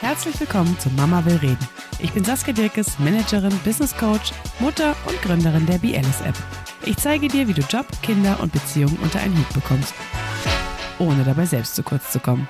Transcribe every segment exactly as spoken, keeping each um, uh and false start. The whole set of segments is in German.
Herzlich willkommen zu Mama will reden. Ich bin Saskia Dirkes, Managerin, Business Coach, Mutter und Gründerin der Be Alice App. Ich zeige dir, wie du Job, Kinder und Beziehungen unter einen Hut bekommst, ohne dabei selbst zu kurz zu kommen.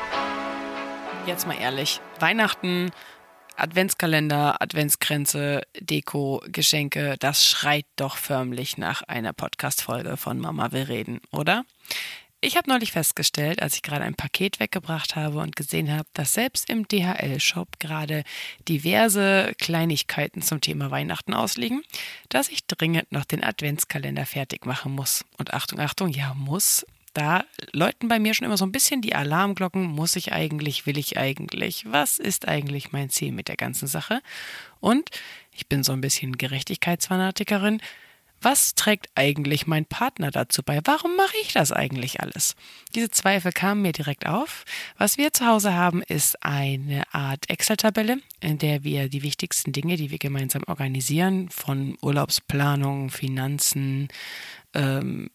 Jetzt mal ehrlich, Weihnachten, Adventskalender, Adventskränze, Deko, Geschenke, das schreit doch förmlich nach einer Podcast-Folge von Mama will reden, oder? Ich habe neulich festgestellt, als ich gerade ein Paket weggebracht habe und gesehen habe, dass selbst im D H L-Shop gerade diverse Kleinigkeiten zum Thema Weihnachten ausliegen, dass ich dringend noch den Adventskalender fertig machen muss. Und Achtung, Achtung, ja muss, da läuten bei mir schon immer so ein bisschen die Alarmglocken. Muss ich eigentlich, will ich eigentlich? Was ist eigentlich mein Ziel mit der ganzen Sache? Und ich bin so ein bisschen Gerechtigkeitsfanatikerin. Was trägt eigentlich mein Partner dazu bei? Warum mache ich das eigentlich alles? Diese Zweifel kamen mir direkt auf. Was wir zu Hause haben, ist eine Art Excel-Tabelle, in der wir die wichtigsten Dinge, die wir gemeinsam organisieren, von Urlaubsplanung, Finanzen, ähm,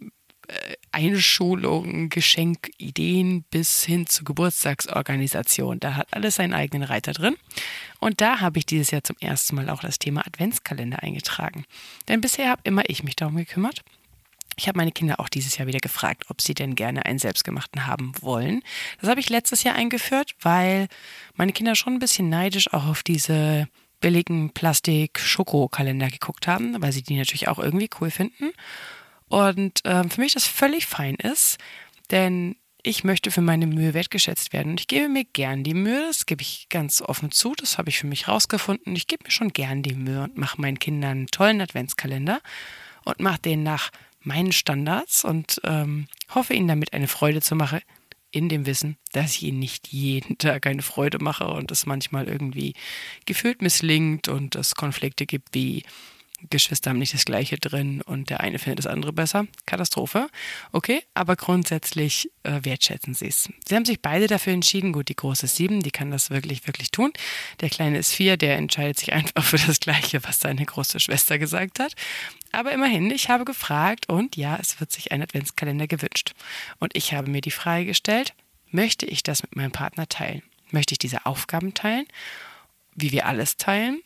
Einschulung, Geschenkideen bis hin zur Geburtstagsorganisation. Da hat alles seinen eigenen Reiter drin. Und da habe ich dieses Jahr zum ersten Mal auch das Thema Adventskalender eingetragen. Denn bisher habe immer ich mich darum gekümmert. Ich habe meine Kinder auch dieses Jahr wieder gefragt, ob sie denn gerne einen selbstgemachten haben wollen. Das habe ich letztes Jahr eingeführt, weil meine Kinder schon ein bisschen neidisch auch auf diese billigen Plastik-Schokokalender geguckt haben, weil sie die natürlich auch irgendwie cool finden. Und ähm, für mich das völlig fein ist, denn ich möchte für meine Mühe wertgeschätzt werden. Und ich gebe mir gern die Mühe, das gebe ich ganz offen zu, das habe ich für mich rausgefunden. Ich gebe mir schon gern die Mühe und mache meinen Kindern einen tollen Adventskalender und mache den nach meinen Standards und ähm, hoffe ihnen damit eine Freude zu machen, in dem Wissen, dass ich ihnen nicht jeden Tag eine Freude mache und es manchmal irgendwie gefühlt misslingt und es Konflikte gibt wie Geschwister haben nicht das Gleiche drin und der eine findet das andere besser. Katastrophe. Okay, aber grundsätzlich äh, wertschätzen sie es. Sie haben sich beide dafür entschieden. Gut, die Große ist sieben, die kann das wirklich, wirklich tun. Der Kleine ist vier, der entscheidet sich einfach für das Gleiche, was seine große Schwester gesagt hat. Aber immerhin, ich habe gefragt und ja, es wird sich ein Adventskalender gewünscht. Und ich habe mir die Frage gestellt, möchte ich das mit meinem Partner teilen? Möchte ich diese Aufgaben teilen, wie wir alles teilen?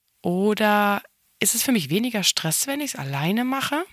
Oder ist es für mich weniger Stress, wenn ich es alleine mache?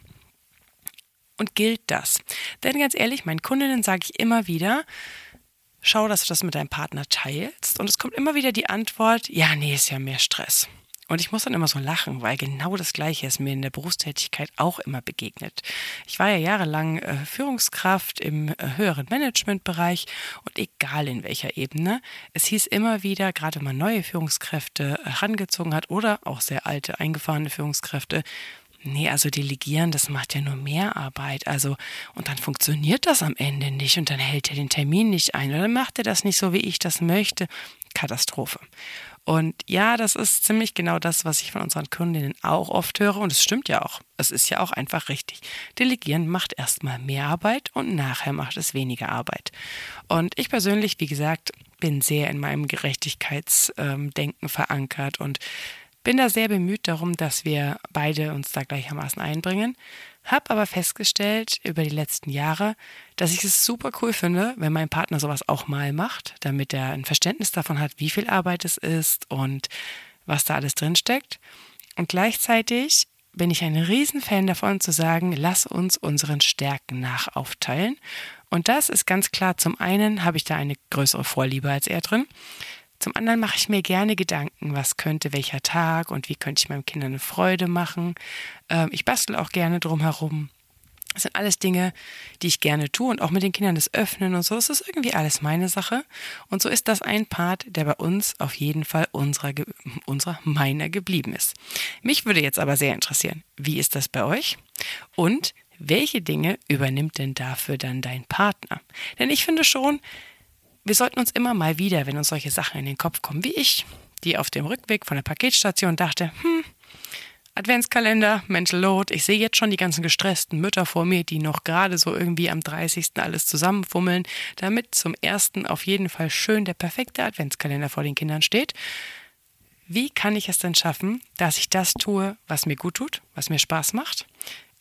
Und gilt das? Denn ganz ehrlich, meinen Kundinnen sage ich immer wieder, schau, dass du das mit deinem Partner teilst. Und es kommt immer wieder die Antwort, ja, nee, ist ja mehr Stress. Und ich muss dann immer so lachen, weil genau das Gleiche ist mir in der Berufstätigkeit auch immer begegnet. Ich war ja jahrelang äh, Führungskraft im äh, höheren Managementbereich und egal in welcher Ebene, es hieß immer wieder, gerade wenn man neue Führungskräfte herangezogen hat oder auch sehr alte, eingefahrene Führungskräfte, nee, also delegieren, das macht ja nur mehr Arbeit. Also, und dann funktioniert das am Ende nicht und dann hält er den Termin nicht ein oder dann macht er das nicht so, wie ich das möchte. Katastrophe. Und ja, das ist ziemlich genau das, was ich von unseren Kundinnen auch oft höre. Und es stimmt ja auch. Es ist ja auch einfach richtig. Delegieren macht erstmal mehr Arbeit und nachher macht es weniger Arbeit. Und ich persönlich, wie gesagt, bin sehr in meinem Gerechtigkeitsdenken verankert und bin da sehr bemüht darum, dass wir beide uns da gleichermaßen einbringen. Hab aber festgestellt über die letzten Jahre, dass ich es super cool finde, wenn mein Partner sowas auch mal macht, damit er ein Verständnis davon hat, wie viel Arbeit es ist und was da alles drin steckt. Und gleichzeitig bin ich ein Riesenfan davon zu sagen, lass uns unseren Stärken nach aufteilen. Und das ist ganz klar, zum einen habe ich da eine größere Vorliebe als er drin. Zum anderen mache ich mir gerne Gedanken, was könnte welcher Tag und wie könnte ich meinem Kind eine Freude machen. Ähm, ich bastel auch gerne drumherum. Das sind alles Dinge, die ich gerne tue und auch mit den Kindern das Öffnen und so. Das ist irgendwie alles meine Sache. Und so ist das ein Part, der bei uns auf jeden Fall unserer, unserer meiner geblieben ist. Mich würde jetzt aber sehr interessieren, wie ist das bei euch? Und welche Dinge übernimmt denn dafür dann dein Partner? Denn ich finde schon, wir sollten uns immer mal wieder, wenn uns solche Sachen in den Kopf kommen, wie ich, die auf dem Rückweg von der Paketstation dachte, hm, Adventskalender, Mental Load, ich sehe jetzt schon die ganzen gestressten Mütter vor mir, die noch gerade so irgendwie am dreißigsten alles zusammenfummeln, damit zum ersten auf jeden Fall schön der perfekte Adventskalender vor den Kindern steht. Wie kann ich es denn schaffen, dass ich das tue, was mir gut tut, was mir Spaß macht?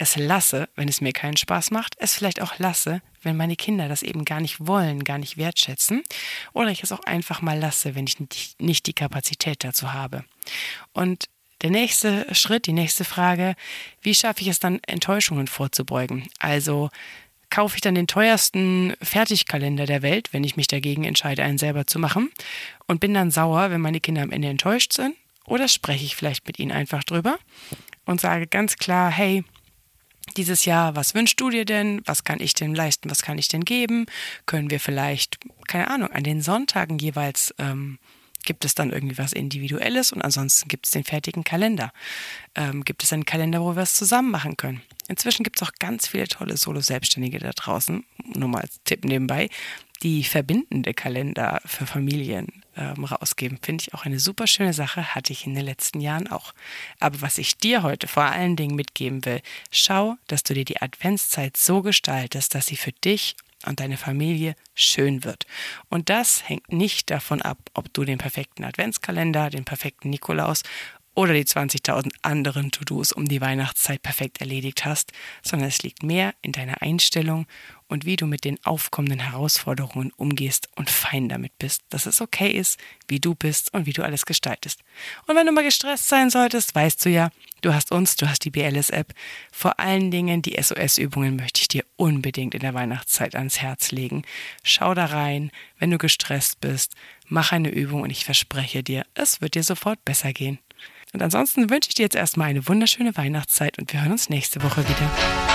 es lasse, wenn es mir keinen Spaß macht, es vielleicht auch lasse, wenn meine Kinder das eben gar nicht wollen, gar nicht wertschätzen, oder ich es auch einfach mal lasse, wenn ich nicht die Kapazität dazu habe. Und der nächste Schritt, die nächste Frage, wie schaffe ich es dann, Enttäuschungen vorzubeugen? Also kaufe ich dann den teuersten Fertigkalender der Welt, wenn ich mich dagegen entscheide, einen selber zu machen, und bin dann sauer, wenn meine Kinder am Ende enttäuscht sind? Oder spreche ich vielleicht mit ihnen einfach drüber und sage ganz klar, hey, dieses Jahr, was wünschst du dir denn? Was kann ich denn leisten? Was kann ich denn geben? Können wir vielleicht, keine Ahnung, an den Sonntagen jeweils ähm, gibt es dann irgendwie was Individuelles und ansonsten gibt es den fertigen Kalender. Ähm, gibt es einen Kalender, wo wir es zusammen machen können? Inzwischen gibt es auch ganz viele tolle Solo-Selbstständige da draußen, nur mal als Tipp nebenbei, die verbindende Kalender für Familien ähm, rausgeben. Finde ich auch eine super schöne Sache, hatte ich in den letzten Jahren auch. Aber was ich dir heute vor allen Dingen mitgeben will, schau, dass du dir die Adventszeit so gestaltest, dass sie für dich und deine Familie schön wird. Und das hängt nicht davon ab, ob du den perfekten Adventskalender, den perfekten Nikolaus oder die zwanzigtausend anderen To-Dos um die Weihnachtszeit perfekt erledigt hast, sondern es liegt mehr in deiner Einstellung und wie du mit den aufkommenden Herausforderungen umgehst und fein damit bist, dass es okay ist, wie du bist und wie du alles gestaltest. Und wenn du mal gestresst sein solltest, weißt du ja, du hast uns, du hast die B L S-App. Vor allen Dingen die S O S-Übungen möchte ich dir unbedingt in der Weihnachtszeit ans Herz legen. Schau da rein, wenn du gestresst bist, mach eine Übung und ich verspreche dir, es wird dir sofort besser gehen. Und ansonsten wünsche ich dir jetzt erstmal eine wunderschöne Weihnachtszeit und wir hören uns nächste Woche wieder.